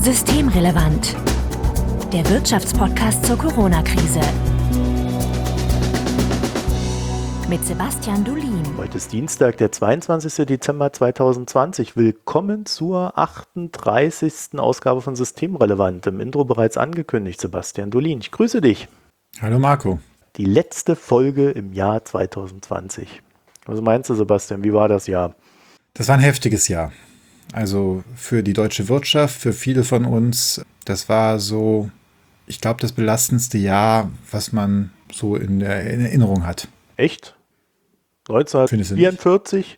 Systemrelevant. Der Wirtschaftspodcast zur Corona-Krise. Mit Sebastian Dulin. Heute ist Dienstag, der 22. Dezember 2020. Willkommen zur 38. Ausgabe von Systemrelevant. Im Intro bereits angekündigt, Sebastian Dulin. Ich grüße dich. Hallo Marco. Die letzte Folge im Jahr 2020. Was meinst du, Sebastian? Wie war das Jahr? Das war ein heftiges Jahr. Also für die deutsche Wirtschaft, für viele von uns. Das war so, ich glaube, das belastendste Jahr, was man so in der Erinnerung hat. Echt? 1944?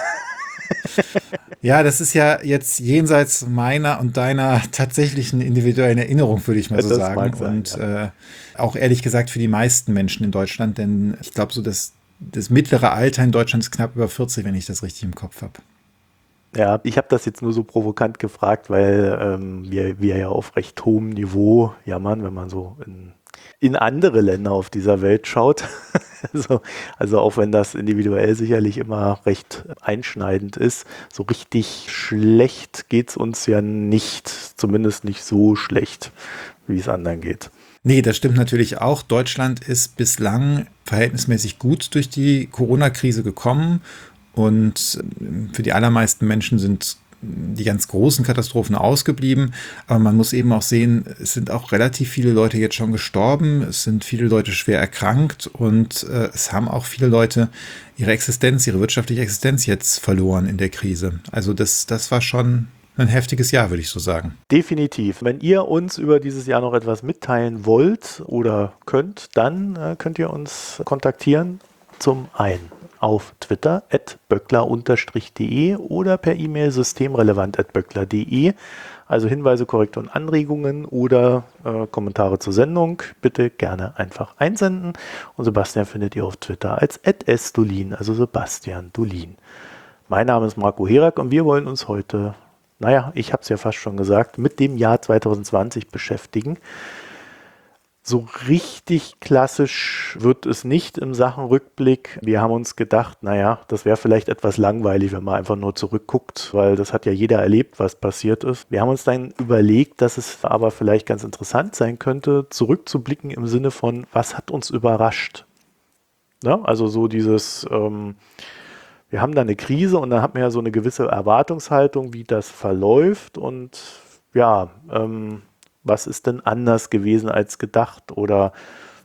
Ja, das ist ja jetzt jenseits meiner und deiner tatsächlichen individuellen Erinnerung, würde ich mal so das sagen. mag sein, und auch ehrlich gesagt für die meisten Menschen in Deutschland, denn ich glaube so, das mittlere Alter in Deutschland ist knapp über 40, wenn ich das richtig im Kopf habe. Ja, ich habe das jetzt nur so provokant gefragt, weil wir ja auf recht hohem Niveau jammern, wenn man so in andere Länder auf dieser Welt schaut. also auch wenn das individuell sicherlich immer recht einschneidend ist, so richtig schlecht geht's uns ja nicht, zumindest nicht so schlecht, wie es anderen geht. Nee, das stimmt natürlich auch. Deutschland ist bislang verhältnismäßig gut durch die Corona-Krise gekommen. Und für die allermeisten Menschen sind die ganz großen Katastrophen ausgeblieben. Aber man muss eben auch sehen, es sind auch relativ viele Leute jetzt schon gestorben. Es sind viele Leute schwer erkrankt und es haben auch viele Leute ihre wirtschaftliche Existenz jetzt verloren in der Krise. Also das war schon ein heftiges Jahr, würde ich so sagen. Definitiv. Wenn ihr uns über dieses Jahr noch etwas mitteilen wollt oder könnt, dann könnt ihr uns kontaktieren. Zum einen auf Twitter @böckler_de oder per E-Mail systemrelevant@böckler.de. Also Hinweise, Korrekturen, Anregungen oder Kommentare zur Sendung bitte gerne einfach einsenden. Und Sebastian findet ihr auf Twitter als @sdulin, also Sebastian Dulin. Mein Name ist Marco Herak und wir wollen uns heute, ich habe es ja fast schon gesagt, mit dem Jahr 2020 beschäftigen. So richtig klassisch wird es nicht im Sachenrückblick. Wir haben uns gedacht, das wäre vielleicht etwas langweilig, wenn man einfach nur zurückguckt, weil das hat ja jeder erlebt, was passiert ist. Wir haben uns dann überlegt, dass es aber vielleicht ganz interessant sein könnte, zurückzublicken im Sinne von, was hat uns überrascht? Ja, also so dieses, wir haben da eine Krise und dann hat man ja so eine gewisse Erwartungshaltung, wie das verläuft und was ist denn anders gewesen als gedacht? Oder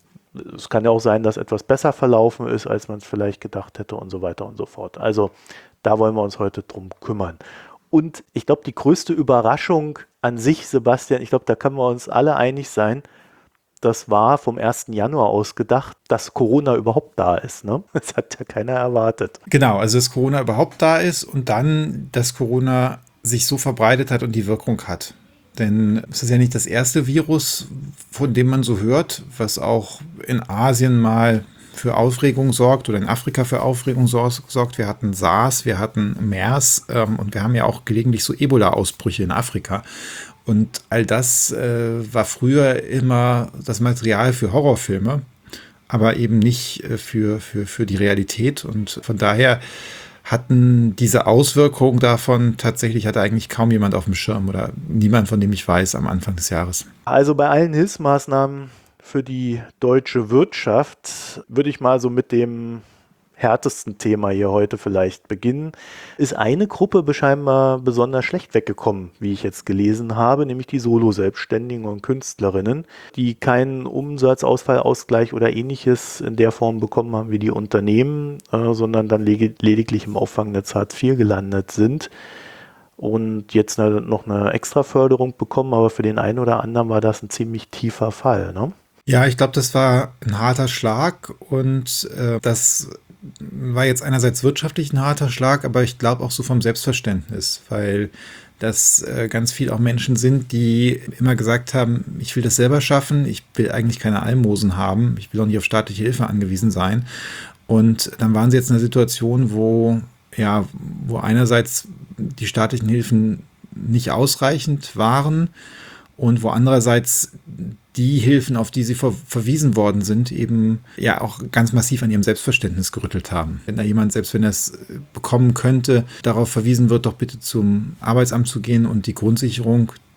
es kann ja auch sein, dass etwas besser verlaufen ist, als man es vielleicht gedacht hätte und so weiter und so fort. Also da wollen wir uns heute drum kümmern. Und ich glaube, die größte Überraschung an sich, Sebastian, ich glaube, da können wir uns alle einig sein, das war vom 1. Januar aus gedacht, dass Corona überhaupt da ist. Ne? Das hat ja keiner erwartet. Genau, also dass Corona überhaupt da ist und dann, dass Corona sich so verbreitet hat und die Wirkung hat. Denn es ist ja nicht das erste Virus, von dem man so hört, was auch in Asien mal für Aufregung sorgt oder in Afrika für Aufregung sorgt. Wir hatten SARS, wir hatten MERS und wir haben ja auch gelegentlich so Ebola-Ausbrüche in Afrika. Und all das war früher immer das Material für Horrorfilme, aber eben nicht für die Realität. Und von daher hatten diese Auswirkungen davon, tatsächlich hatte eigentlich kaum jemand auf dem Schirm oder niemand, von dem ich weiß, am Anfang des Jahres. Also bei allen Hilfsmaßnahmen für die deutsche Wirtschaft würde ich mal so mit dem härtesten Thema hier heute vielleicht beginnen. Ist eine Gruppe scheinbar besonders schlecht weggekommen, wie ich jetzt gelesen habe, nämlich die Solo-Selbstständigen und Künstlerinnen, die keinen Umsatzausfallausgleich oder ähnliches in der Form bekommen haben wie die Unternehmen, sondern dann lediglich im Auffangnetz Hartz IV gelandet sind und jetzt noch eine Extraförderung bekommen, aber für den einen oder anderen war das ein ziemlich tiefer Fall, ne? Ja, ich glaube, das war ein harter Schlag und das war jetzt einerseits wirtschaftlich ein harter Schlag, aber ich glaube auch so vom Selbstverständnis, weil das ganz viel auch Menschen sind, die immer gesagt haben, ich will das selber schaffen, ich will eigentlich keine Almosen haben, ich will auch nicht auf staatliche Hilfe angewiesen sein. Und dann waren sie jetzt in einer Situation, wo einerseits die staatlichen Hilfen nicht ausreichend waren und wo andererseits die Hilfen, auf die sie verwiesen worden sind, eben ja auch ganz massiv an ihrem Selbstverständnis gerüttelt haben. Wenn da jemand, selbst wenn er es bekommen könnte, darauf verwiesen wird, doch bitte zum Arbeitsamt zu gehen und die Grundsicherung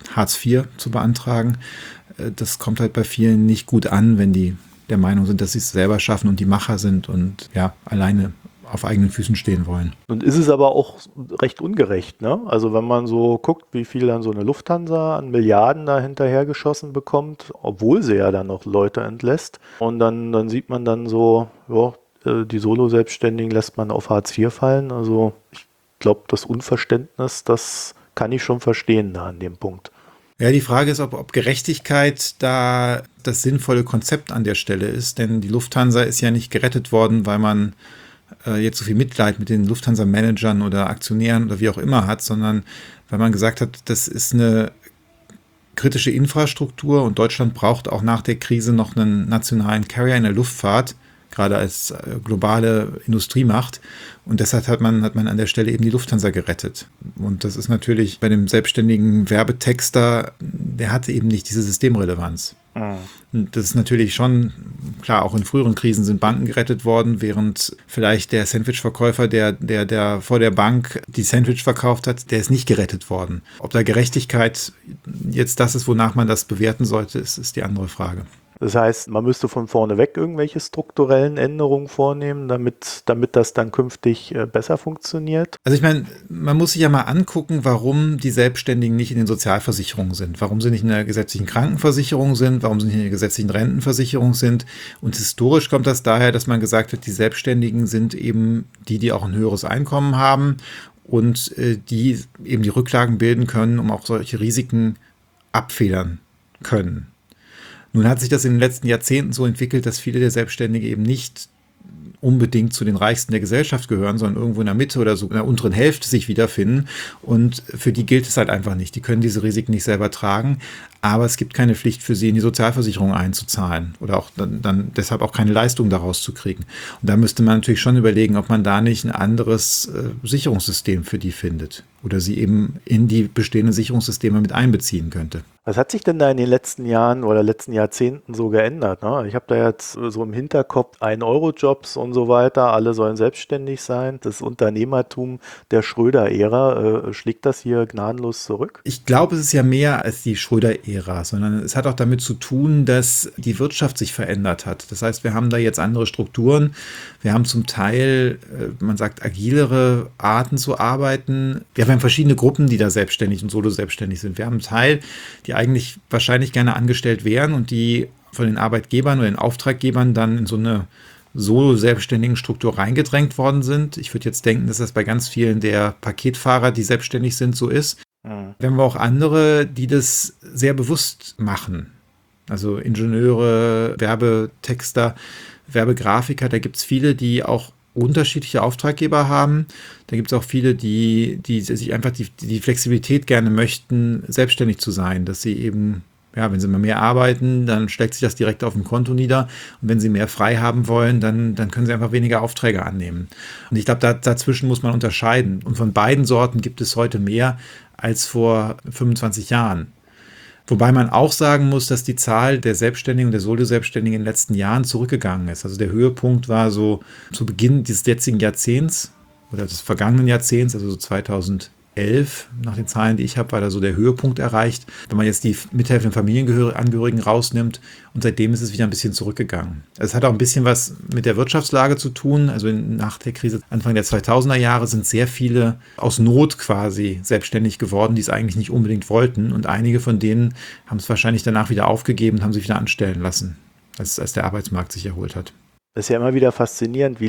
Hartz IV zu beantragen. Das kommt halt bei vielen nicht gut an, wenn die der Meinung sind, dass sie es selber schaffen und die Macher sind und ja, alleine auf eigenen Füßen stehen wollen. Und ist es aber auch recht ungerecht, ne? Also wenn man so guckt, wie viel dann so eine Lufthansa an Milliarden da hinterhergeschossen bekommt, obwohl sie ja dann noch Leute entlässt. Und dann sieht man dann so, ja, die Solo-Selbstständigen lässt man auf Hartz IV fallen. Also ich glaube, das Unverständnis, das kann ich schon verstehen da an dem Punkt. Ja, die Frage ist, ob Gerechtigkeit da das sinnvolle Konzept an der Stelle ist, denn die Lufthansa ist ja nicht gerettet worden, weil man jetzt so viel Mitleid mit den Lufthansa-Managern oder Aktionären oder wie auch immer hat, sondern weil man gesagt hat, das ist eine kritische Infrastruktur und Deutschland braucht auch nach der Krise noch einen nationalen Carrier in der Luftfahrt, gerade als globale Industriemacht. Und deshalb hat man an der Stelle eben die Lufthansa gerettet. Und das ist natürlich bei dem selbstständigen Werbetexter, der hatte eben nicht diese Systemrelevanz. Und das ist natürlich schon, klar, auch in früheren Krisen sind Banken gerettet worden, während vielleicht der Sandwich-Verkäufer, der vor der Bank die Sandwich verkauft hat, der ist nicht gerettet worden. Ob da Gerechtigkeit jetzt das ist, wonach man das bewerten sollte, ist die andere Frage. Das heißt, man müsste von vorne weg irgendwelche strukturellen Änderungen vornehmen, damit das dann künftig besser funktioniert. Also ich meine, man muss sich ja mal angucken, warum die Selbstständigen nicht in den Sozialversicherungen sind, warum sie nicht in der gesetzlichen Krankenversicherung sind, warum sie nicht in der gesetzlichen Rentenversicherung sind. Und historisch kommt das daher, dass man gesagt hat, die Selbstständigen sind eben die auch ein höheres Einkommen haben und die eben die Rücklagen bilden können, um auch solche Risiken abfedern können. Nun hat sich das in den letzten Jahrzehnten so entwickelt, dass viele der Selbstständige eben nicht unbedingt zu den Reichsten der Gesellschaft gehören, sondern irgendwo in der Mitte oder so in der unteren Hälfte sich wiederfinden. Und für die gilt es halt einfach nicht. Die können diese Risiken nicht selber tragen, aber es gibt keine Pflicht für sie, in die Sozialversicherung einzuzahlen oder auch dann deshalb auch keine Leistung daraus zu kriegen. Und da müsste man natürlich schon überlegen, ob man da nicht ein anderes Sicherungssystem für die findet oder sie eben in die bestehenden Sicherungssysteme mit einbeziehen könnte. Was hat sich denn da in den letzten Jahren oder letzten Jahrzehnten so geändert? Ne? Ich habe da jetzt so im Hinterkopf 1-Euro-Jobs und so weiter, alle sollen selbstständig sein. Das Unternehmertum der Schröder-Ära, schlägt das hier gnadenlos zurück? Ich glaube, es ist ja mehr als die Schröder-Ära, sondern es hat auch damit zu tun, dass die Wirtschaft sich verändert hat. Das heißt, wir haben da jetzt andere Strukturen. Wir haben zum Teil, man sagt, agilere Arten zu arbeiten. Wir haben verschiedene Gruppen, die da selbstständig und solo-selbstständig sind. Wir haben einen Teil, die eigentlich wahrscheinlich gerne angestellt wären und die von den Arbeitgebern oder den Auftraggebern dann in so eine solo-selbstständigen Struktur reingedrängt worden sind. Ich würde jetzt denken, dass das bei ganz vielen der Paketfahrer, die selbstständig sind, so ist. Wir haben aber auch andere, die das sehr bewusst machen. Also Ingenieure, Werbetexter, Werbegrafiker, da gibt es viele, die auch unterschiedliche Auftraggeber haben. Da gibt es auch viele, die sich einfach die Flexibilität gerne möchten, selbstständig zu sein, dass sie eben, ja, wenn sie mal mehr arbeiten, dann schlägt sich das direkt auf dem Konto nieder. Und wenn sie mehr frei haben wollen, dann können sie einfach weniger Aufträge annehmen. Und ich glaube, dazwischen muss man unterscheiden. Und von beiden Sorten gibt es heute mehr als vor 25 Jahren. Wobei man auch sagen muss, dass die Zahl der Selbstständigen und der Solo-Selbstständigen in den letzten Jahren zurückgegangen ist. Also der Höhepunkt war so zu Beginn dieses jetzigen Jahrzehnts oder des vergangenen Jahrzehnts, also so 2011, nach den Zahlen, die ich habe, war da so der Höhepunkt erreicht. Wenn man jetzt die mithelfenden Familienangehörigen rausnimmt und seitdem ist es wieder ein bisschen zurückgegangen. Es hat auch ein bisschen was mit der Wirtschaftslage zu tun. Also nach der Krise Anfang der 2000er Jahre sind sehr viele aus Not quasi selbstständig geworden, die es eigentlich nicht unbedingt wollten. Und einige von denen haben es wahrscheinlich danach wieder aufgegeben und haben sich wieder anstellen lassen, als der Arbeitsmarkt sich erholt hat. Es ist ja immer wieder faszinierend, wie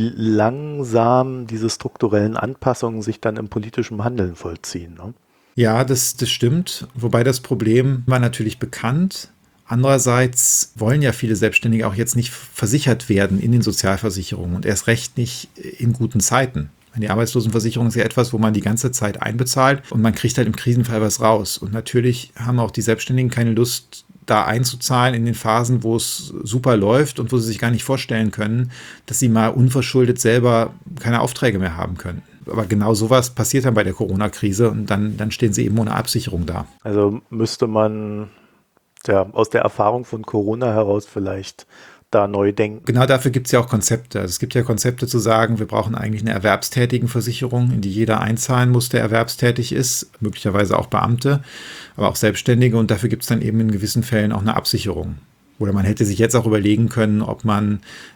langsam diese strukturellen Anpassungen sich dann im politischen Handeln vollziehen. Ne? Ja, das stimmt. Wobei das Problem war natürlich bekannt. Andererseits wollen ja viele Selbstständige auch jetzt nicht versichert werden in den Sozialversicherungen und erst recht nicht in guten Zeiten. Die Arbeitslosenversicherung ist ja etwas, wo man die ganze Zeit einbezahlt und man kriegt halt im Krisenfall was raus. Und natürlich haben auch die Selbstständigen keine Lust, da einzuzahlen in den Phasen, wo es super läuft und wo sie sich gar nicht vorstellen können, dass sie mal unverschuldet selber keine Aufträge mehr haben können. Aber genau sowas passiert dann bei der Corona-Krise und dann stehen sie eben ohne Absicherung da. Also müsste man aus der Erfahrung von Corona heraus vielleicht da neu denken. Genau dafür gibt es ja auch Konzepte. Also es gibt ja Konzepte zu sagen, wir brauchen eigentlich eine Erwerbstätigenversicherung, in die jeder einzahlen muss, der erwerbstätig ist, möglicherweise auch Beamte, aber auch Selbstständige. Und dafür gibt es dann eben in gewissen Fällen auch eine Absicherung. Oder man hätte sich jetzt auch überlegen können, ob man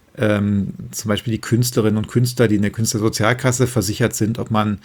zum Beispiel die Künstlerinnen und Künstler, die in der Künstlersozialkasse versichert sind, ob man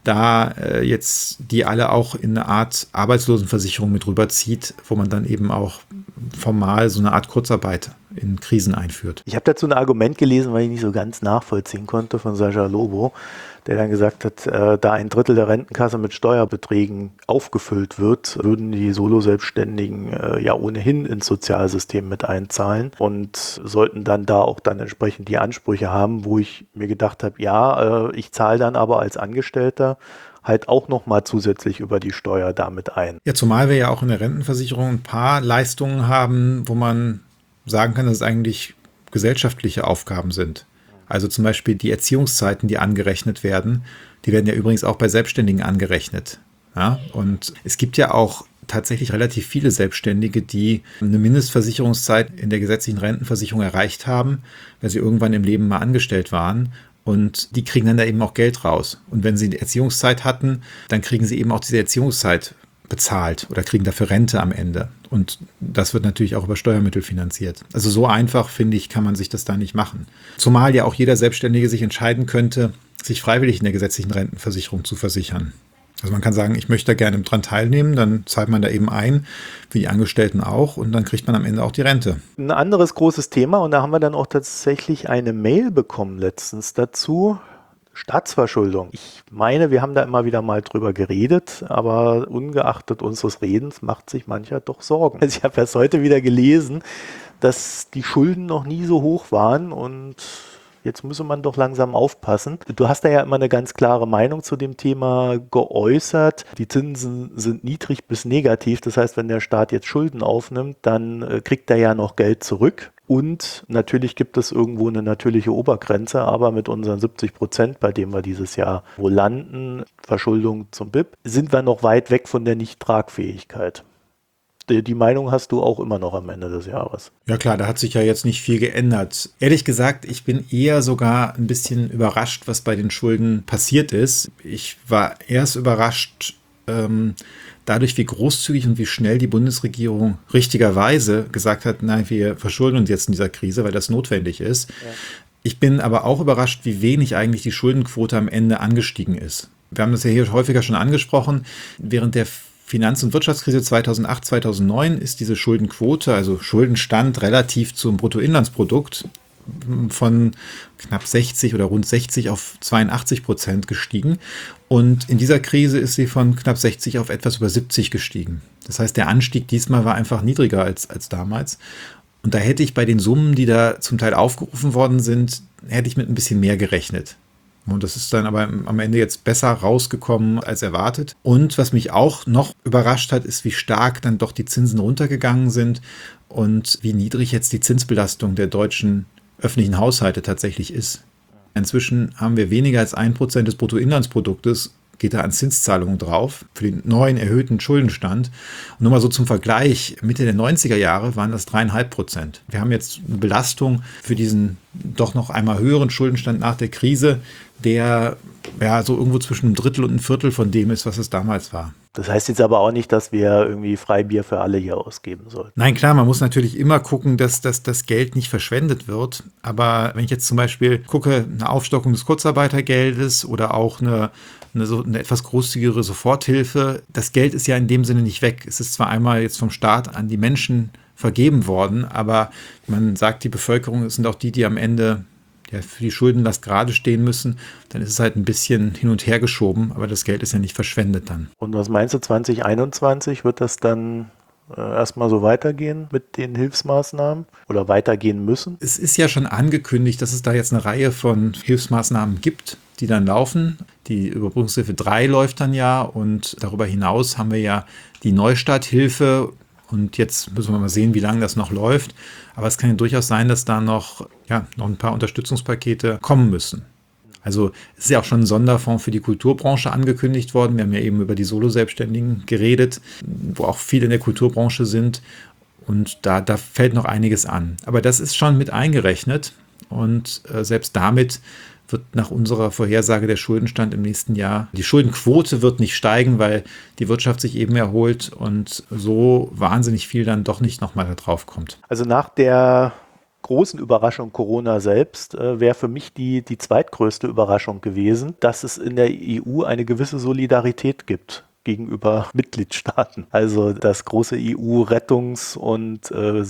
da jetzt die alle auch in eine Art Arbeitslosenversicherung mit rüberzieht, wo man dann eben auch formal so eine Art Kurzarbeit in Krisen einführt. Ich habe dazu ein Argument gelesen, weil ich nicht so ganz nachvollziehen konnte, von Sascha Lobo, der dann gesagt hat, da ein Drittel der Rentenkasse mit Steuerbeträgen aufgefüllt wird, würden die Solo-Selbstständigen ja ohnehin ins Sozialsystem mit einzahlen und sollten dann da auch dann entsprechend die Ansprüche haben, wo ich mir gedacht habe, ja, ich zahle dann aber als Angestellter halt auch nochmal zusätzlich über die Steuer damit ein. Ja, zumal wir ja auch in der Rentenversicherung ein paar Leistungen haben, wo man sagen kann, dass es eigentlich gesellschaftliche Aufgaben sind. Also zum Beispiel die Erziehungszeiten, die angerechnet werden, die werden ja übrigens auch bei Selbstständigen angerechnet. Ja? Und es gibt ja auch tatsächlich relativ viele Selbstständige, die eine Mindestversicherungszeit in der gesetzlichen Rentenversicherung erreicht haben, weil sie irgendwann im Leben mal angestellt waren. Und die kriegen dann da eben auch Geld raus. Und wenn sie die Erziehungszeit hatten, dann kriegen sie eben auch diese Erziehungszeit bezahlt oder kriegen dafür Rente am Ende. Und das wird natürlich auch über Steuermittel finanziert. Also so einfach, finde ich, kann man sich das da nicht machen. Zumal ja auch jeder Selbstständige sich entscheiden könnte, sich freiwillig in der gesetzlichen Rentenversicherung zu versichern. Also man kann sagen, ich möchte da gerne dran teilnehmen, dann zahlt man da eben ein, wie die Angestellten auch, und dann kriegt man am Ende auch die Rente. Ein anderes großes Thema, und da haben wir dann auch tatsächlich eine Mail bekommen letztens dazu, Staatsverschuldung. Ich meine, wir haben da immer wieder mal drüber geredet, aber ungeachtet unseres Redens macht sich mancher doch Sorgen. Also ich habe erst heute wieder gelesen, dass die Schulden noch nie so hoch waren und jetzt müsse man doch langsam aufpassen. Du hast da ja immer eine ganz klare Meinung zu dem Thema geäußert. Die Zinsen sind niedrig bis negativ. Das heißt, wenn der Staat jetzt Schulden aufnimmt, dann kriegt er ja noch Geld zurück. Und natürlich gibt es irgendwo eine natürliche Obergrenze, aber mit unseren 70%, bei dem wir dieses Jahr wohl landen, Verschuldung zum BIP, sind wir noch weit weg von der Nicht-Tragfähigkeit. Die Meinung hast du auch immer noch am Ende des Jahres. Ja klar, da hat sich ja jetzt nicht viel geändert. Ehrlich gesagt, ich bin eher sogar ein bisschen überrascht, was bei den Schulden passiert ist. Ich war erst überrascht, dadurch, wie großzügig und wie schnell die Bundesregierung richtigerweise gesagt hat, nein, wir verschulden uns jetzt in dieser Krise, weil das notwendig ist. Ja. Ich bin aber auch überrascht, wie wenig eigentlich die Schuldenquote am Ende angestiegen ist. Wir haben das ja hier häufiger schon angesprochen. Während der Finanz- und Wirtschaftskrise 2008, 2009 ist diese Schuldenquote, also Schuldenstand relativ zum Bruttoinlandsprodukt, von knapp 60 oder rund 60 auf 82% gestiegen. Und in dieser Krise ist sie von knapp 60 auf etwas über 70 gestiegen. Das heißt, der Anstieg diesmal war einfach niedriger als damals. Und da hätte ich bei den Summen, die da zum Teil aufgerufen worden sind, hätte ich mit ein bisschen mehr gerechnet. Und das ist dann aber am Ende jetzt besser rausgekommen als erwartet. Und was mich auch noch überrascht hat, ist, wie stark dann doch die Zinsen runtergegangen sind und wie niedrig jetzt die Zinsbelastung der deutschen öffentlichen Haushalte tatsächlich ist. Inzwischen haben wir weniger als 1% des Bruttoinlandsproduktes, geht da an Zinszahlungen drauf für den neuen erhöhten Schuldenstand. Und nur mal so zum Vergleich, Mitte der 90er Jahre waren das 3,5%. Wir haben jetzt eine Belastung für diesen doch noch einmal höheren Schuldenstand nach der Krise, der ja so irgendwo zwischen einem Drittel und einem Viertel von dem ist, was es damals war. Das heißt jetzt aber auch nicht, dass wir irgendwie Freibier für alle hier ausgeben sollten. Nein, klar, man muss natürlich immer gucken, dass das Geld nicht verschwendet wird. Aber wenn ich jetzt zum Beispiel gucke, eine Aufstockung des Kurzarbeitergeldes oder auch eine etwas großzügigere Soforthilfe, das Geld ist ja in dem Sinne nicht weg. Es ist zwar einmal jetzt vom Staat an die Menschen vergeben worden, aber man sagt, die Bevölkerung sind auch die am Ende für die Schuldenlast gerade stehen müssen, dann ist es halt ein bisschen hin und her geschoben, aber das Geld ist ja nicht verschwendet dann. Und was meinst du, 2021 wird das dann erstmal so weitergehen mit den Hilfsmaßnahmen oder weitergehen müssen? Es ist ja schon angekündigt, dass es da jetzt eine Reihe von Hilfsmaßnahmen gibt, die dann laufen. Die Überbrückungshilfe 3 läuft dann ja und darüber hinaus haben wir ja die Neustarthilfe. Und jetzt müssen wir mal sehen, wie lange das noch läuft. Aber es kann ja durchaus sein, dass da noch ein paar Unterstützungspakete kommen müssen. Also es ist ja auch schon ein Sonderfonds für die Kulturbranche angekündigt worden. Wir haben ja eben über die Solo-Selbstständigen geredet, wo auch viele in der Kulturbranche sind. Und da fällt noch einiges an. Aber das ist schon mit eingerechnet. Und selbst damit wird nach unserer Vorhersage der Schuldenstand im nächsten Jahr, die Schuldenquote wird nicht steigen, weil die Wirtschaft sich eben erholt und so wahnsinnig viel dann doch nicht nochmal da drauf kommt. Also nach der großen Überraschung Corona selbst wäre für mich die zweitgrößte Überraschung gewesen, dass es in der EU eine gewisse Solidarität gibt gegenüber Mitgliedstaaten. Also das große EU-Rettungs- und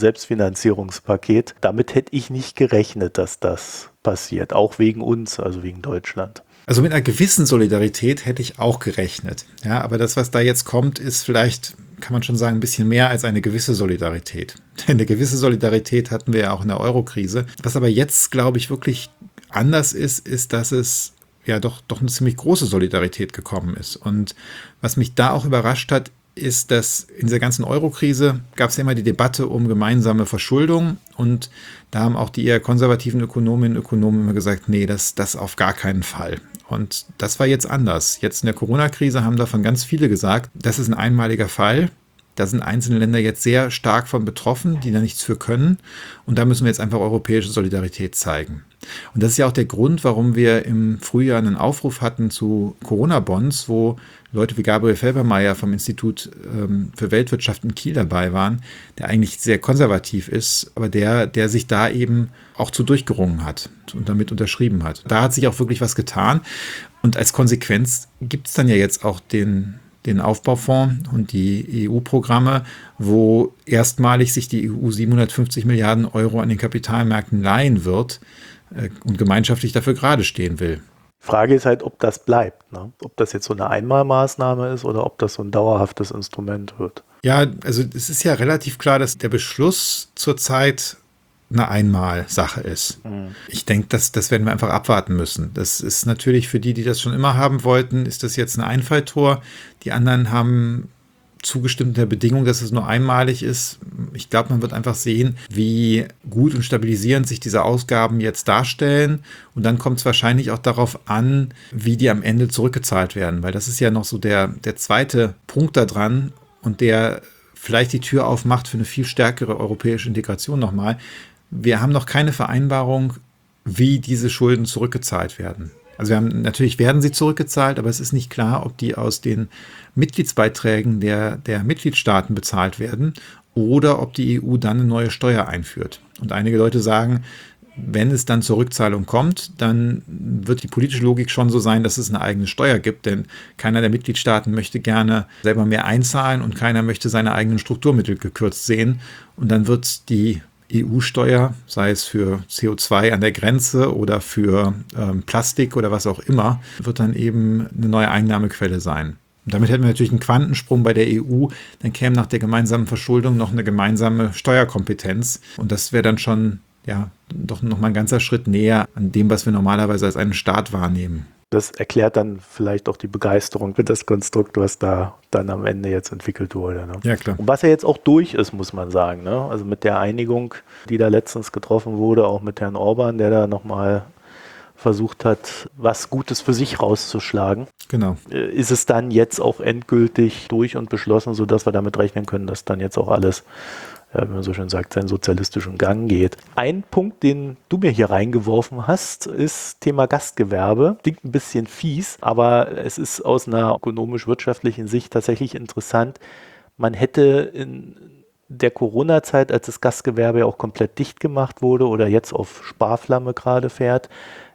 Selbstfinanzierungspaket. Damit hätte ich nicht gerechnet, dass das passiert. Auch wegen uns, also wegen Deutschland. Also mit einer gewissen Solidarität hätte ich auch gerechnet. Ja, aber das, was da jetzt kommt, ist vielleicht, kann man schon sagen, ein bisschen mehr als eine gewisse Solidarität. Denn eine gewisse Solidarität hatten wir ja auch in der Euro-Krise. Was aber jetzt, glaube ich, wirklich anders ist, dass es ja doch eine ziemlich große Solidarität gekommen ist. Und was mich da auch überrascht hat, ist, dass in dieser ganzen Euro-Krise gab es ja immer die Debatte um gemeinsame Verschuldung und da haben auch die eher konservativen Ökonominnen und Ökonomen immer gesagt, nee, das auf gar keinen Fall. Und das war jetzt anders. Jetzt in der Corona-Krise haben davon ganz viele gesagt, das ist ein einmaliger Fall. Da sind einzelne Länder jetzt sehr stark von betroffen, die da nichts für können. Und da müssen wir jetzt einfach europäische Solidarität zeigen. Und das ist ja auch der Grund, warum wir im Frühjahr einen Aufruf hatten zu Corona-Bonds, wo Leute wie Gabriel Felbermayr vom Institut für Weltwirtschaft in Kiel dabei waren, der eigentlich sehr konservativ ist, aber der sich da eben auch zu durchgerungen hat und damit unterschrieben hat. Da hat sich auch wirklich was getan. Und als Konsequenz gibt es dann ja jetzt auch den Aufbaufonds und die EU-Programme, wo erstmalig sich die EU 750 Milliarden Euro an den Kapitalmärkten leihen wird und gemeinschaftlich dafür gerade stehen will. Frage ist halt, ob das bleibt, ne? Ob das jetzt so eine Einmalmaßnahme ist oder ob das so ein dauerhaftes Instrument wird. Ja, also es ist ja relativ klar, dass der Beschluss zurzeit eine Einmalsache ist. Ich denke, das werden wir einfach abwarten müssen. Das ist natürlich für die das schon immer haben wollten, ist das jetzt ein Einfalltor. Die anderen haben zugestimmt der Bedingung, dass es nur einmalig ist. Ich glaube, man wird einfach sehen, wie gut und stabilisierend sich diese Ausgaben jetzt darstellen. Und dann kommt es wahrscheinlich auch darauf an, wie die am Ende zurückgezahlt werden. Weil das ist ja noch so der zweite Punkt da dran und der vielleicht die Tür aufmacht für eine viel stärkere europäische Integration nochmal. Wir haben noch keine Vereinbarung, wie diese Schulden zurückgezahlt werden. Also natürlich werden sie zurückgezahlt, aber es ist nicht klar, ob die aus den Mitgliedsbeiträgen der Mitgliedstaaten bezahlt werden oder ob die EU dann eine neue Steuer einführt. Und einige Leute sagen, wenn es dann zur Rückzahlung kommt, dann wird die politische Logik schon so sein, dass es eine eigene Steuer gibt, denn keiner der Mitgliedstaaten möchte gerne selber mehr einzahlen und keiner möchte seine eigenen Strukturmittel gekürzt sehen. Und dann wird die EU-Steuer, sei es für CO2 an der Grenze oder für Plastik oder was auch immer, wird dann eben eine neue Einnahmequelle sein. Und damit hätten wir natürlich einen Quantensprung bei der EU, dann käme nach der gemeinsamen Verschuldung noch eine gemeinsame Steuerkompetenz und das wäre dann schon doch nochmal ein ganzer Schritt näher an dem, was wir normalerweise als einen Staat wahrnehmen. Das erklärt dann vielleicht auch die Begeisterung für das Konstrukt, was da dann am Ende jetzt entwickelt wurde. Ne? Ja, klar. Und was ja jetzt auch durch ist, muss man sagen. Ne? Also mit der Einigung, die da letztens getroffen wurde, auch mit Herrn Orban, der da nochmal versucht hat, was Gutes für sich rauszuschlagen. Genau. Ist es dann jetzt auch endgültig durch und beschlossen, sodass wir damit rechnen können, dass dann jetzt auch alles, wie man so schön sagt, seinen sozialistischen Gang geht. Ein Punkt, den du mir hier reingeworfen hast, ist Thema Gastgewerbe. Klingt ein bisschen fies, aber es ist aus einer ökonomisch-wirtschaftlichen Sicht tatsächlich interessant. Man hätte in der Corona-Zeit, als das Gastgewerbe ja auch komplett dicht gemacht wurde oder jetzt auf Sparflamme gerade fährt,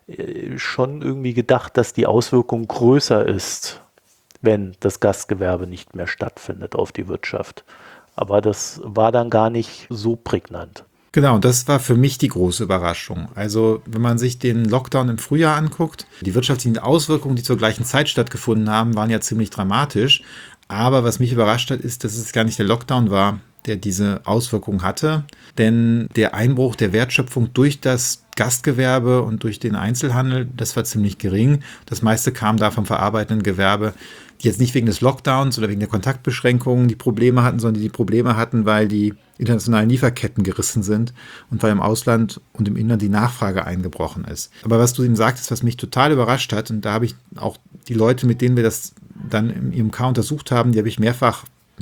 schon irgendwie gedacht, dass die Auswirkung größer ist, wenn das Gastgewerbe nicht mehr stattfindet auf die Wirtschaft. Aber das war dann gar nicht so prägnant. Genau, das war für mich die große Überraschung. Also wenn man sich den Lockdown im Frühjahr anguckt, die wirtschaftlichen Auswirkungen, die zur gleichen Zeit stattgefunden haben, waren ja ziemlich dramatisch. Aber was mich überrascht hat, ist, dass es gar nicht der Lockdown war, der diese Auswirkungen hatte. Denn der Einbruch der Wertschöpfung durch das Gastgewerbe und durch den Einzelhandel, das war ziemlich gering. Das meiste kam da vom verarbeitenden Gewerbe, die jetzt nicht wegen des Lockdowns oder wegen der Kontaktbeschränkungen die Probleme hatten, sondern die Probleme hatten, weil die internationalen Lieferketten gerissen sind und weil im Ausland und im Inland die Nachfrage eingebrochen ist. Aber was du eben sagtest, was mich total überrascht hat, und da habe ich auch die Leute, mit denen wir das dann im IMK untersucht haben, die habe ich mehrfach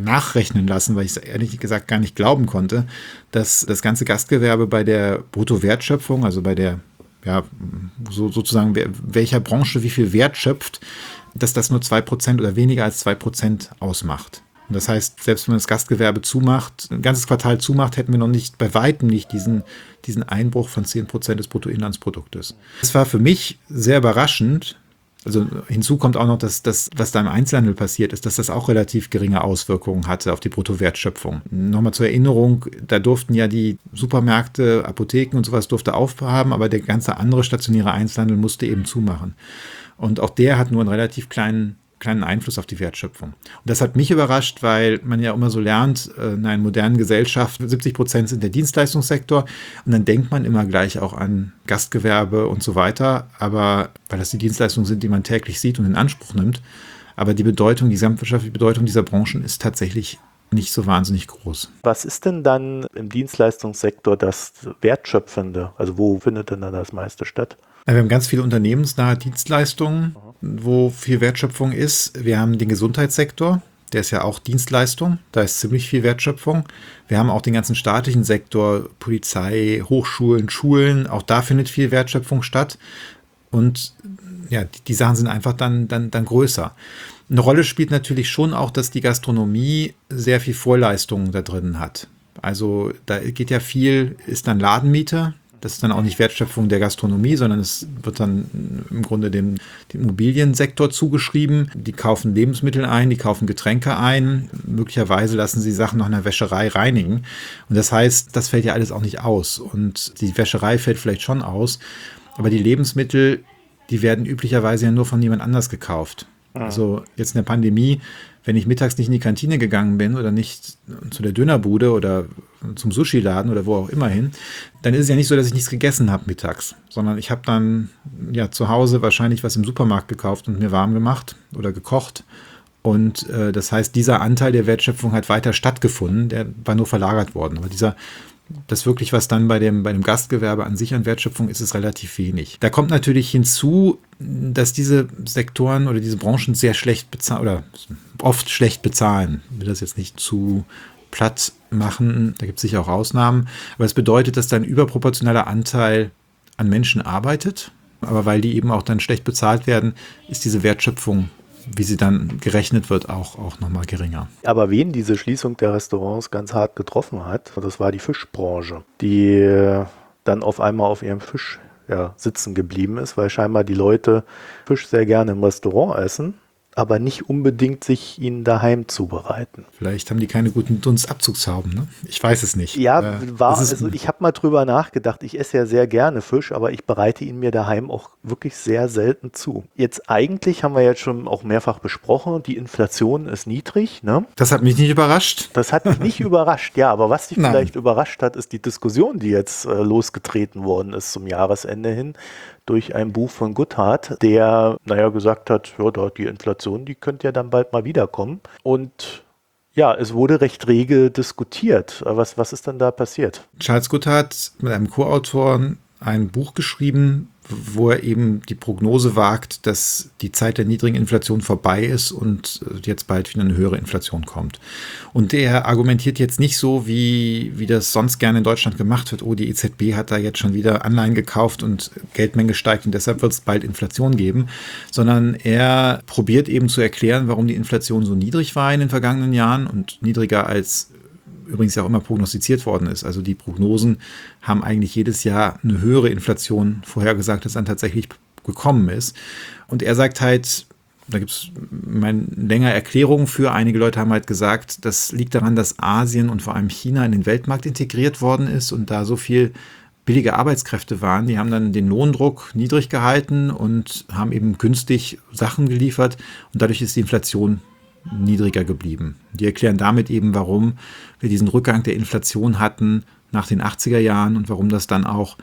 nachrechnen lassen, weil ich es ehrlich gesagt gar nicht glauben konnte, dass das ganze Gastgewerbe bei der Bruttowertschöpfung, also bei der, ja, sozusagen welcher Branche wie viel Wert schöpft, dass das nur 2% oder weniger als 2% ausmacht. Und das heißt, selbst wenn man das Gastgewerbe zumacht, ein ganzes Quartal zumacht, hätten wir noch nicht, bei weitem nicht diesen Einbruch von 10% des Bruttoinlandsproduktes. Das war für mich sehr überraschend. Also hinzu kommt auch noch, dass das, was da im Einzelhandel passiert ist, dass das auch relativ geringe Auswirkungen hatte auf die Bruttowertschöpfung. Nochmal zur Erinnerung, da durften ja die Supermärkte, Apotheken und sowas durfte aufhaben, aber der ganze andere stationäre Einzelhandel musste eben zumachen. Und auch der hat nur einen relativ kleinen Einfluss auf die Wertschöpfung. Und das hat mich überrascht, weil man ja immer so lernt, in einer modernen Gesellschaft, 70% sind der Dienstleistungssektor und dann denkt man immer gleich auch an Gastgewerbe und so weiter, aber weil das die Dienstleistungen sind, die man täglich sieht und in Anspruch nimmt, aber die gesamtwirtschaftliche Bedeutung dieser Branchen ist tatsächlich nicht so wahnsinnig groß. Was ist denn dann im Dienstleistungssektor das Wertschöpfende? Also wo findet denn dann das meiste statt? Wir haben ganz viele unternehmensnahe Dienstleistungen, wo viel Wertschöpfung ist. Wir haben den Gesundheitssektor, der ist ja auch Dienstleistung, da ist ziemlich viel Wertschöpfung. Wir haben auch den ganzen staatlichen Sektor, Polizei, Hochschulen, Schulen, auch da findet viel Wertschöpfung statt. Und ja, die Sachen sind einfach dann größer. Eine Rolle spielt natürlich schon auch, dass die Gastronomie sehr viel Vorleistungen da drin hat. Also da geht ja viel, ist dann Ladenmiete. Das ist dann auch nicht Wertschöpfung der Gastronomie, sondern es wird dann im Grunde dem Immobiliensektor zugeschrieben. Die kaufen Lebensmittel ein, die kaufen Getränke ein. Möglicherweise lassen sie Sachen noch in der Wäscherei reinigen. Und das heißt, das fällt ja alles auch nicht aus. Und die Wäscherei fällt vielleicht schon aus. Aber die Lebensmittel, die werden üblicherweise ja nur von jemand anders gekauft. Also jetzt in der Pandemie, wenn ich mittags nicht in die Kantine gegangen bin oder nicht zu der Dönerbude oder zum Sushi-Laden oder wo auch immer hin, dann ist es ja nicht so, dass ich nichts gegessen habe mittags, sondern ich habe dann ja zu Hause wahrscheinlich was im Supermarkt gekauft und mir warm gemacht oder gekocht. Und das heißt, dieser Anteil der Wertschöpfung hat weiter stattgefunden, der war nur verlagert worden. Aber das wirklich, was dann bei dem Gastgewerbe an sich an Wertschöpfung ist, ist relativ wenig. Da kommt natürlich hinzu, dass diese Sektoren oder diese Branchen sehr schlecht bezahlen oder oft schlecht bezahlen. Ich will das jetzt nicht zu platt machen, da gibt es sicher auch Ausnahmen, aber es bedeutet, dass da ein überproportionaler Anteil an Menschen arbeitet, aber weil die eben auch dann schlecht bezahlt werden, ist diese Wertschöpfung, wie sie dann gerechnet wird, auch nochmal geringer. Aber wen diese Schließung der Restaurants ganz hart getroffen hat, das war die Fischbranche, die dann auf einmal auf ihrem Fisch sitzen geblieben ist, weil scheinbar die Leute Fisch sehr gerne im Restaurant essen, aber nicht unbedingt sich ihn daheim zubereiten. Vielleicht haben die keine guten Dunstabzugshauben, ne? Ich weiß es nicht. Ja, ich habe mal drüber nachgedacht. Ich esse ja sehr gerne Fisch, aber ich bereite ihn mir daheim auch wirklich sehr selten zu. Jetzt eigentlich haben wir jetzt schon auch mehrfach besprochen, die Inflation ist niedrig, ne? Das hat mich nicht überrascht. Das hat mich nicht überrascht, ja, aber was dich vielleicht überrascht hat, ist die Diskussion, die jetzt losgetreten worden ist zum Jahresende hin, durch ein Buch von Goodhart, der, gesagt hat, die Inflation, die könnte ja dann bald mal wiederkommen. Und ja, es wurde recht rege diskutiert. Was ist denn da passiert? Charles Goodhart mit einem Co-Autor ein Buch geschrieben, wo er eben die Prognose wagt, dass die Zeit der niedrigen Inflation vorbei ist und jetzt bald wieder eine höhere Inflation kommt. Und der argumentiert jetzt nicht so, wie das sonst gerne in Deutschland gemacht wird. Die EZB hat da jetzt schon wieder Anleihen gekauft und Geldmenge steigt und deshalb wird es bald Inflation geben, sondern er probiert eben zu erklären, warum die Inflation so niedrig war in den vergangenen Jahren und niedriger als übrigens ja auch immer prognostiziert worden ist. Also die Prognosen haben eigentlich jedes Jahr eine höhere Inflation vorhergesagt, als dann tatsächlich gekommen ist. Und er sagt halt, da gibt es länger Erklärungen für, einige Leute haben halt gesagt, das liegt daran, dass Asien und vor allem China in den Weltmarkt integriert worden ist und da so viel billige Arbeitskräfte waren. Die haben dann den Lohndruck niedrig gehalten und haben eben günstig Sachen geliefert und dadurch ist die Inflation niedriger geblieben. Die erklären damit eben, warum wir diesen Rückgang der Inflation hatten nach den 80er Jahren und warum das dann auch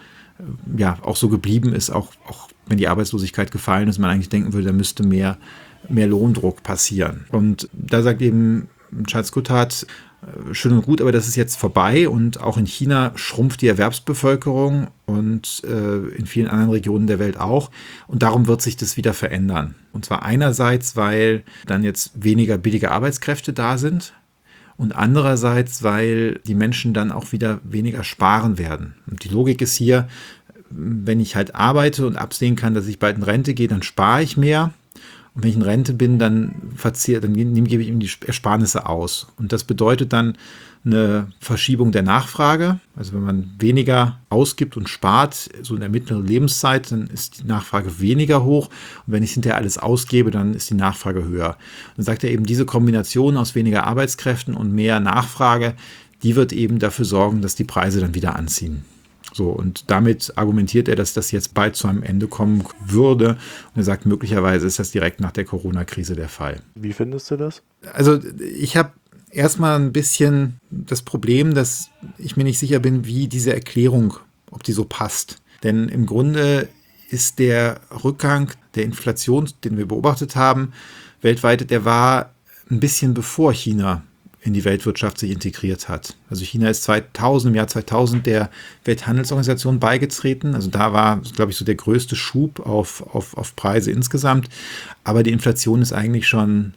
so geblieben ist, auch wenn die Arbeitslosigkeit gefallen ist, man eigentlich denken würde, da müsste mehr Lohndruck passieren. Und da sagt eben Charles Goodhart, schön und gut, aber das ist jetzt vorbei und auch in China schrumpft die Erwerbsbevölkerung und in vielen anderen Regionen der Welt auch und darum wird sich das wieder verändern. Und zwar einerseits, weil dann jetzt weniger billige Arbeitskräfte da sind und andererseits, weil die Menschen dann auch wieder weniger sparen werden. Und die Logik ist hier, wenn ich halt arbeite und absehen kann, dass ich bald in Rente gehe, dann spare ich mehr. Und wenn ich in Rente bin, dann gebe ich ihm die Ersparnisse aus. Und das bedeutet dann eine Verschiebung der Nachfrage. Also wenn man weniger ausgibt und spart, so in der mittleren Lebenszeit, dann ist die Nachfrage weniger hoch. Und wenn ich hinterher alles ausgebe, dann ist die Nachfrage höher. Dann sagt er eben, diese Kombination aus weniger Arbeitskräften und mehr Nachfrage, die wird eben dafür sorgen, dass die Preise dann wieder anziehen. So, und damit argumentiert er, dass das jetzt bald zu einem Ende kommen würde. Und er sagt, möglicherweise ist das direkt nach der Corona-Krise der Fall. Wie findest du das? Also ich habe erstmal ein bisschen das Problem, dass ich mir nicht sicher bin, wie diese Erklärung, ob die so passt. Denn im Grunde ist der Rückgang der Inflation, den wir beobachtet haben, weltweit, der war ein bisschen bevor China in die Weltwirtschaft sich integriert hat. Also China ist im Jahr 2000 der Welthandelsorganisation beigetreten. Also da war, glaube ich, so der größte Schub auf Preise insgesamt. Aber die Inflation ist eigentlich schon,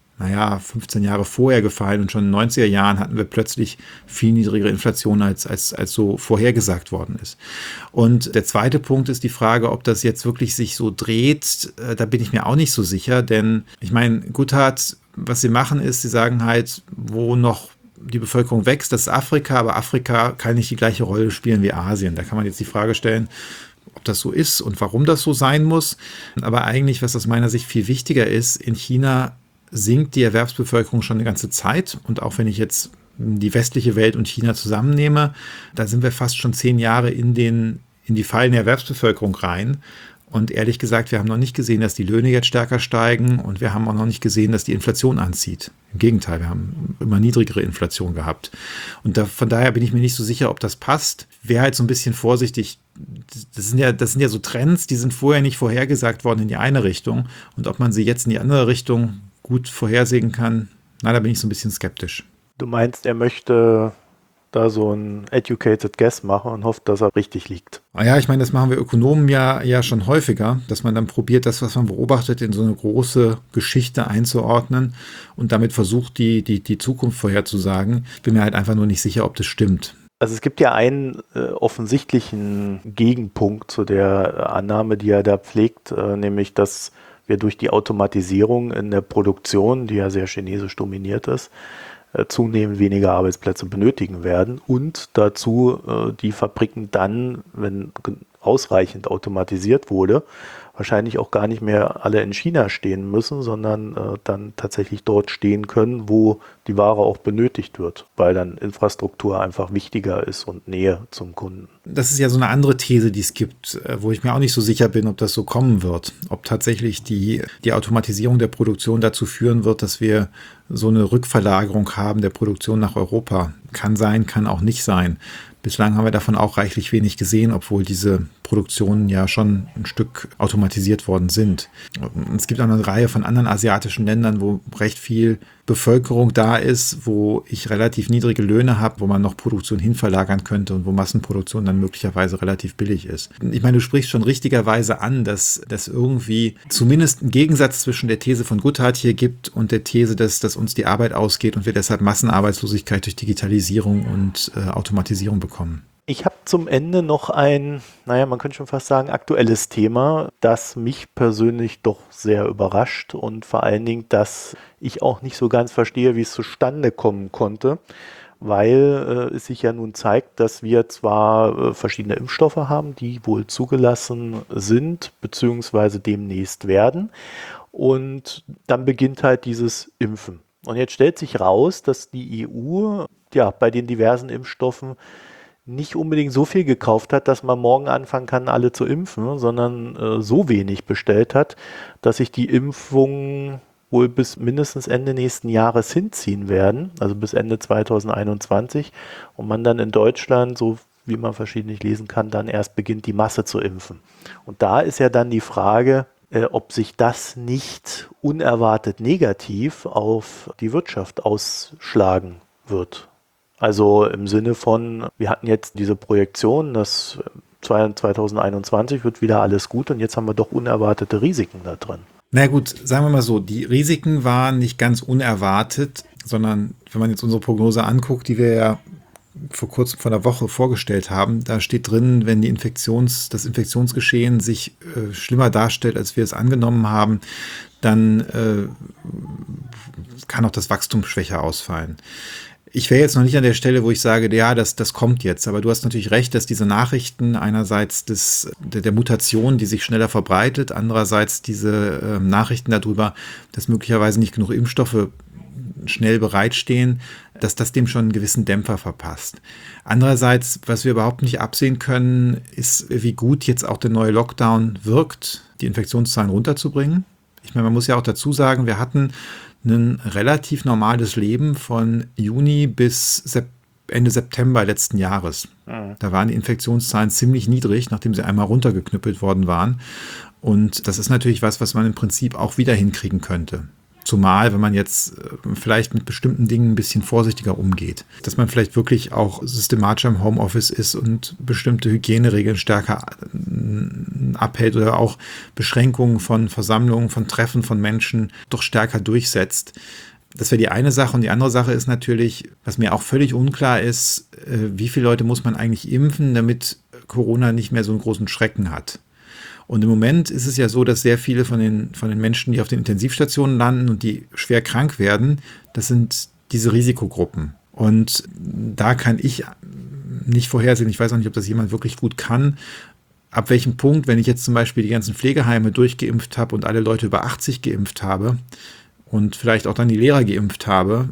15 Jahre vorher gefallen und schon in den 90er Jahren hatten wir plötzlich viel niedrigere Inflation, als so vorhergesagt worden ist. Und der zweite Punkt ist die Frage, ob das jetzt wirklich sich so dreht. Da bin ich mir auch nicht so sicher, denn ich meine, Goodhart, was sie machen ist, sie sagen halt, wo noch die Bevölkerung wächst, das ist Afrika, aber Afrika kann nicht die gleiche Rolle spielen wie Asien. Da kann man jetzt die Frage stellen, ob das so ist und warum das so sein muss. Aber eigentlich, was aus meiner Sicht viel wichtiger ist, in China sinkt die Erwerbsbevölkerung schon eine ganze Zeit. Und auch wenn ich jetzt die westliche Welt und China zusammennehme, da sind wir fast schon 10 Jahre in die fallende Erwerbsbevölkerung rein. Und ehrlich gesagt, wir haben noch nicht gesehen, dass die Löhne jetzt stärker steigen und wir haben auch noch nicht gesehen, dass die Inflation anzieht. Im Gegenteil, wir haben immer niedrigere Inflation gehabt. Und von daher bin ich mir nicht so sicher, ob das passt. Wäre halt so ein bisschen vorsichtig. Das sind ja so Trends, die sind vorher nicht vorhergesagt worden in die eine Richtung. Und ob man sie jetzt in die andere Richtung gut vorhersehen kann, da bin ich so ein bisschen skeptisch. Du meinst, er möchte da so ein educated guess machen und hofft, dass er richtig liegt. Ja, ich meine, das machen wir Ökonomen ja schon häufiger, dass man dann probiert, das, was man beobachtet, in so eine große Geschichte einzuordnen und damit versucht, die Zukunft vorherzusagen. Ich bin mir halt einfach nur nicht sicher, ob das stimmt. Also es gibt ja einen offensichtlichen Gegenpunkt zu der Annahme, die er da pflegt, nämlich, dass wir durch die Automatisierung in der Produktion, die ja sehr chinesisch dominiert ist, zunehmend weniger Arbeitsplätze benötigen werden und dazu die Fabriken dann, wenn ausreichend automatisiert wurde, wahrscheinlich auch gar nicht mehr alle in China stehen müssen, sondern dann tatsächlich dort stehen können, wo die Ware auch benötigt wird, weil dann Infrastruktur einfach wichtiger ist und Nähe zum Kunden. Das ist ja so eine andere These, die es gibt, wo ich mir auch nicht so sicher bin, ob das so kommen wird. Ob tatsächlich die Automatisierung der Produktion dazu führen wird, dass wir so eine Rückverlagerung haben der Produktion nach Europa. Kann sein, kann auch nicht sein. Bislang haben wir davon auch reichlich wenig gesehen, obwohl diese Produktionen ja schon ein Stück automatisiert worden sind. Es gibt auch eine Reihe von anderen asiatischen Ländern, wo recht viel Bevölkerung da ist, wo ich relativ niedrige Löhne habe, wo man noch Produktion hinverlagern könnte und wo Massenproduktion dann möglicherweise relativ billig ist. Ich meine, du sprichst schon richtigerweise an, dass irgendwie zumindest einen Gegensatz zwischen der These von Goodhart hier gibt und der These, dass uns die Arbeit ausgeht und wir deshalb Massenarbeitslosigkeit durch Digitalisierung und Automatisierung bekommen. Ich habe zum Ende noch ein, man könnte schon fast sagen, aktuelles Thema, das mich persönlich doch sehr überrascht und vor allen Dingen, dass ich auch nicht so ganz verstehe, wie es zustande kommen konnte, weil es sich ja nun zeigt, dass wir zwar verschiedene Impfstoffe haben, die wohl zugelassen sind, beziehungsweise demnächst werden, und dann beginnt halt dieses Impfen. Und jetzt stellt sich raus, dass die EU bei den diversen Impfstoffen nicht unbedingt so viel gekauft hat, dass man morgen anfangen kann, alle zu impfen, sondern so wenig bestellt hat, dass sich die Impfungen wohl bis mindestens Ende nächsten Jahres hinziehen werden, also bis Ende 2021, und man dann in Deutschland, so wie man verschiedentlich lesen kann, dann erst beginnt, die Masse zu impfen. Und da ist ja dann die Frage, ob sich das nicht unerwartet negativ auf die Wirtschaft ausschlagen wird. Also im Sinne von, wir hatten jetzt diese Projektion, dass 2021 wird wieder alles gut und jetzt haben wir doch unerwartete Risiken da drin. Na gut, sagen wir mal so, die Risiken waren nicht ganz unerwartet, sondern wenn man jetzt unsere Prognose anguckt, die wir ja vor kurzem, vor einer Woche vorgestellt haben, da steht drin, wenn das Infektionsgeschehen sich schlimmer darstellt, als wir es angenommen haben, dann kann auch das Wachstum schwächer ausfallen. Ich wäre jetzt noch nicht an der Stelle, wo ich sage, ja, das kommt jetzt. Aber du hast natürlich recht, dass diese Nachrichten einerseits der Mutation, die sich schneller verbreitet, andererseits diese Nachrichten darüber, dass möglicherweise nicht genug Impfstoffe schnell bereitstehen, dass das dem schon einen gewissen Dämpfer verpasst. Andererseits, was wir überhaupt nicht absehen können, ist, wie gut jetzt auch der neue Lockdown wirkt, die Infektionszahlen runterzubringen. Ich meine, man muss ja auch dazu sagen, wir hatten ein relativ normales Leben von Juni bis Ende September letzten Jahres. Da waren die Infektionszahlen ziemlich niedrig, nachdem sie einmal runtergeknüppelt worden waren. Und das ist natürlich was man im Prinzip auch wieder hinkriegen könnte. Zumal, wenn man jetzt vielleicht mit bestimmten Dingen ein bisschen vorsichtiger umgeht. Dass man vielleicht wirklich auch systematischer im Homeoffice ist und bestimmte Hygieneregeln stärker abhält oder auch Beschränkungen von Versammlungen, von Treffen von Menschen doch stärker durchsetzt. Das wäre die eine Sache. Und die andere Sache ist natürlich, was mir auch völlig unklar ist, wie viele Leute muss man eigentlich impfen, damit Corona nicht mehr so einen großen Schrecken hat. Und im Moment ist es ja so, dass sehr viele von den Menschen, die auf den Intensivstationen landen und die schwer krank werden, das sind diese Risikogruppen. Und da kann ich nicht vorhersehen, ich weiß auch nicht, ob das jemand wirklich gut kann, ab welchem Punkt, wenn ich jetzt zum Beispiel die ganzen Pflegeheime durchgeimpft habe und alle Leute über 80 geimpft habe und vielleicht auch dann die Lehrer geimpft habe,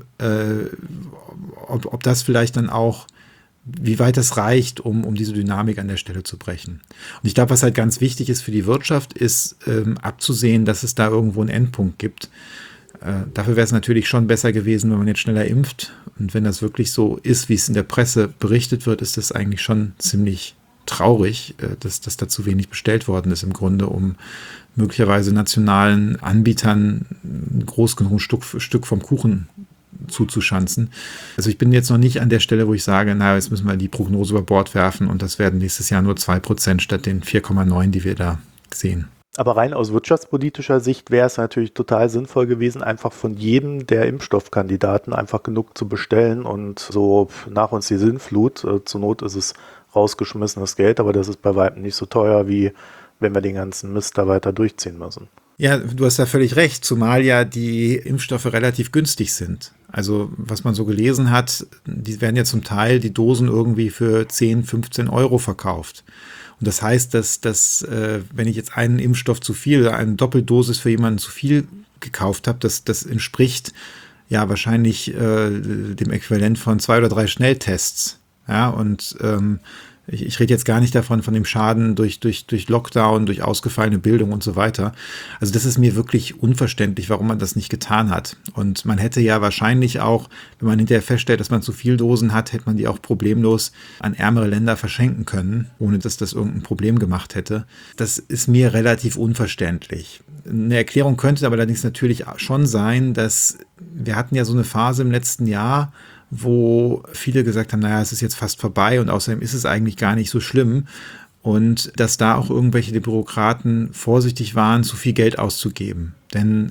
ob das vielleicht dann auch, wie weit das reicht, um diese Dynamik an der Stelle zu brechen. Und ich glaube, was halt ganz wichtig ist für die Wirtschaft, ist abzusehen, dass es da irgendwo einen Endpunkt gibt. Dafür wäre es natürlich schon besser gewesen, wenn man jetzt schneller impft. Und wenn das wirklich so ist, wie es in der Presse berichtet wird, ist das eigentlich schon ziemlich traurig, dass da zu wenig bestellt worden ist im Grunde, um möglicherweise nationalen Anbietern ein groß genug Stück vom Kuchen zuzuschanzen. Also ich bin jetzt noch nicht an der Stelle, wo ich sage, jetzt müssen wir die Prognose über Bord werfen und das werden nächstes Jahr nur 2% statt den 4,9, die wir da sehen. Aber rein aus wirtschaftspolitischer Sicht wäre es natürlich total sinnvoll gewesen, einfach von jedem der Impfstoffkandidaten einfach genug zu bestellen und so nach uns die Sinnflut. Zur Not ist es rausgeschmissenes Geld, aber das ist bei weitem nicht so teuer, wie wenn wir den ganzen Mist da weiter durchziehen müssen. Ja, du hast ja völlig recht, zumal ja die Impfstoffe relativ günstig sind. Also was man so gelesen hat, die werden ja zum Teil die Dosen irgendwie für 10, 15 Euro verkauft. Und das heißt, dass wenn ich jetzt einen Impfstoff zu viel oder eine Doppeldosis für jemanden zu viel gekauft habe, das entspricht ja wahrscheinlich dem Äquivalent von 2 oder 3 Schnelltests. Ja, und ich rede jetzt gar nicht davon, von dem Schaden durch Lockdown, durch ausgefallene Bildung und so weiter. Also das ist mir wirklich unverständlich, warum man das nicht getan hat. Und man hätte ja wahrscheinlich auch, wenn man hinterher feststellt, dass man zu viel Dosen hat, hätte man die auch problemlos an ärmere Länder verschenken können, ohne dass das irgendein Problem gemacht hätte. Das ist mir relativ unverständlich. Eine Erklärung könnte aber allerdings natürlich schon sein, dass wir hatten ja so eine Phase im letzten Jahr, wo viele gesagt haben, es ist jetzt fast vorbei und außerdem ist es eigentlich gar nicht so schlimm. Und dass da auch irgendwelche Bürokraten vorsichtig waren, zu viel Geld auszugeben. Denn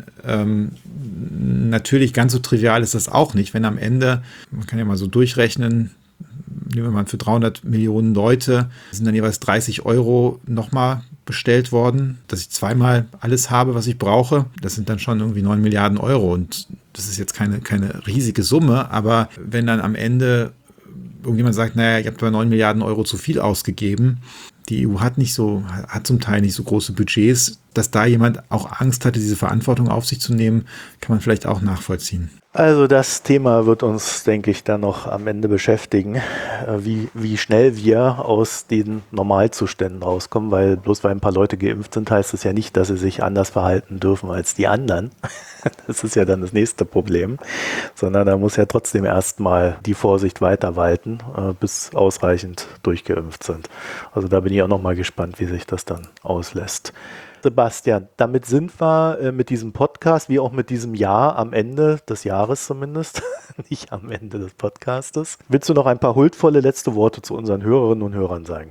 natürlich ganz so trivial ist das auch nicht, wenn am Ende, man kann ja mal so durchrechnen, nehmen wir mal für 300 Millionen Leute, sind dann jeweils 30 Euro nochmal bestellt worden, dass ich zweimal alles habe, was ich brauche. Das sind dann schon irgendwie 9 Milliarden Euro und das ist jetzt keine riesige Summe, aber wenn dann am Ende irgendjemand sagt, ihr habt aber 9 Milliarden Euro zu viel ausgegeben, die EU hat zum Teil nicht so große Budgets, dass da jemand auch Angst hatte, diese Verantwortung auf sich zu nehmen, kann man vielleicht auch nachvollziehen. Also das Thema wird uns, denke ich, dann noch am Ende beschäftigen, wie schnell wir aus den Normalzuständen rauskommen, weil bloß weil ein paar Leute geimpft sind, heißt es ja nicht, dass sie sich anders verhalten dürfen als die anderen. Das ist ja dann das nächste Problem, sondern da muss ja trotzdem erstmal die Vorsicht weiter walten, bis ausreichend durchgeimpft sind. Also da bin ich auch nochmal gespannt, wie sich das dann auslässt. Sebastian, damit sind wir mit diesem Podcast, wie auch mit diesem Jahr am Ende des Jahres zumindest, nicht am Ende des Podcastes. Willst du noch ein paar huldvolle letzte Worte zu unseren Hörerinnen und Hörern sagen?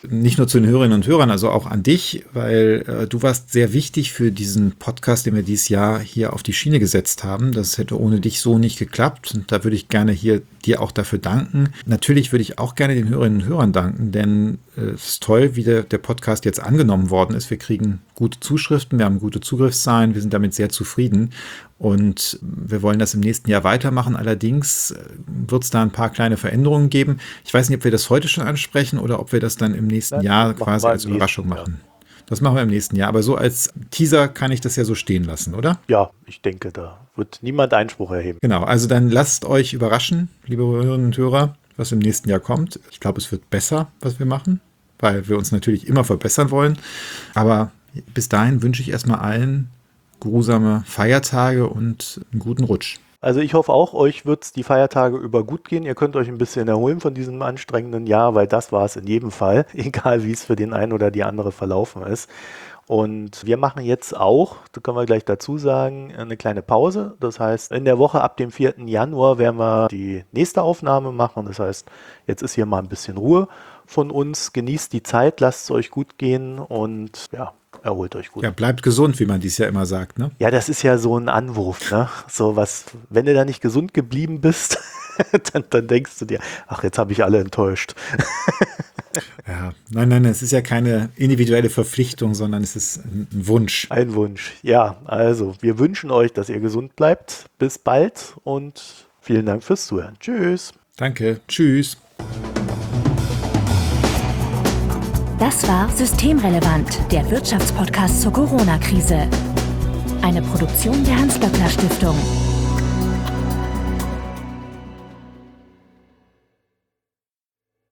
nicht nur zu den Hörerinnen und Hörern, also auch an dich, weil du warst sehr wichtig für diesen Podcast, den wir dieses Jahr hier auf die Schiene gesetzt haben. Das hätte ohne dich so nicht geklappt. Und da würde ich gerne hier dir auch dafür danken. Natürlich würde ich auch gerne den Hörerinnen und Hörern danken, denn es ist toll, wie der Podcast jetzt angenommen worden ist. Wir kriegen gute Zuschriften, wir haben gute Zugriffszahlen, wir sind damit sehr zufrieden. Und wir wollen das im nächsten Jahr weitermachen. Allerdings wird es da ein paar kleine Veränderungen geben. Ich weiß nicht, ob wir das heute schon ansprechen oder ob wir das dann im nächsten Jahr quasi als Überraschung machen. Das machen wir im nächsten Jahr. Aber so als Teaser kann ich das ja so stehen lassen, oder? Ja, ich denke, da wird niemand Einspruch erheben. Genau, also dann lasst euch überraschen, liebe Hörerinnen und Hörer, was im nächsten Jahr kommt. Ich glaube, es wird besser, was wir machen, weil wir uns natürlich immer verbessern wollen. Aber bis dahin wünsche ich erstmal allen geruhsame Feiertage und einen guten Rutsch. Also ich hoffe auch, euch wird es die Feiertage über gut gehen. Ihr könnt euch ein bisschen erholen von diesem anstrengenden Jahr, weil das war es in jedem Fall, egal wie es für den einen oder die andere verlaufen ist. Und wir machen jetzt auch, da können wir gleich dazu sagen, eine kleine Pause. Das heißt, in der Woche ab dem 4. Januar werden wir die nächste Aufnahme machen. Das heißt, jetzt ist hier mal ein bisschen Ruhe von uns. Genießt die Zeit, lasst es euch gut gehen und ja, erholt euch gut. Ja, bleibt gesund, wie man dies ja immer sagt, ne? Ja, das ist ja so ein Anwurf, ne? So was, wenn du da nicht gesund geblieben bist, dann denkst du dir, ach, jetzt habe ich alle enttäuscht. Ja, nein, es ist ja keine individuelle Verpflichtung, sondern es ist ein Wunsch. Ein Wunsch. Ja, also wir wünschen euch, dass ihr gesund bleibt. Bis bald und vielen Dank fürs Zuhören. Tschüss. Danke. Tschüss. Das war Systemrelevant, der Wirtschaftspodcast zur Corona-Krise. Eine Produktion der Hans-Böckler-Stiftung.